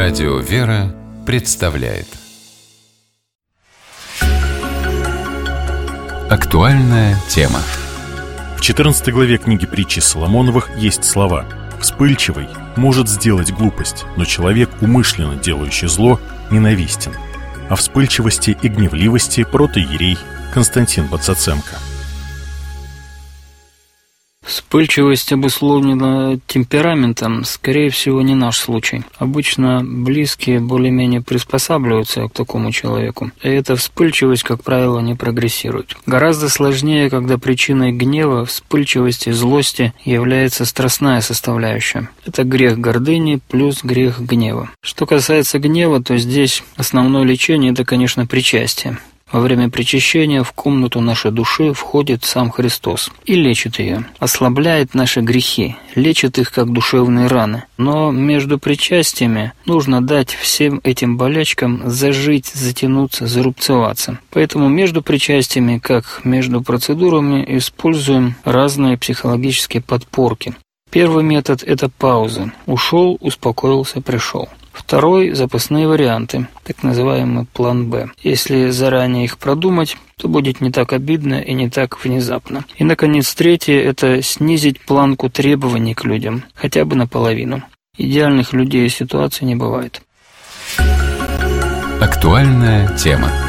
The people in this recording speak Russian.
Радио «Вера» представляет актуальная тема. В 14 главе книги притчи Соломоновых есть слова: «Вспыльчивый может сделать глупость, но человек, умышленно делающий зло, ненавистен». О вспыльчивости и гневливости протоиерей Константин Бацаценко. Вспыльчивость обусловлена темпераментом, скорее всего, не наш случай. Обычно близкие более-менее приспосабливаются к такому человеку, и эта вспыльчивость, как правило, не прогрессирует. Гораздо сложнее, когда причиной гнева, вспыльчивости, злости является страстная составляющая. Это грех гордыни плюс грех гнева. Что касается гнева, то здесь основное лечение – это, конечно, причастие. Во время причащения в комнату нашей души входит сам Христос и лечит ее, ослабляет наши грехи, лечит их как душевные раны. Но между причастиями нужно дать всем этим болячкам зажить, затянуться, зарубцеваться. Поэтому между причастиями, как между процедурами, используем разные психологические подпорки. Первый метод – это паузы. Ушел, успокоился, пришел. Второй – запасные варианты, так называемый план «Б». Если заранее их продумать, то будет не так обидно и не так внезапно. И, наконец, третье – это снизить планку требований к людям, хотя бы наполовину. Идеальных людей и ситуаций не бывает. Актуальная тема.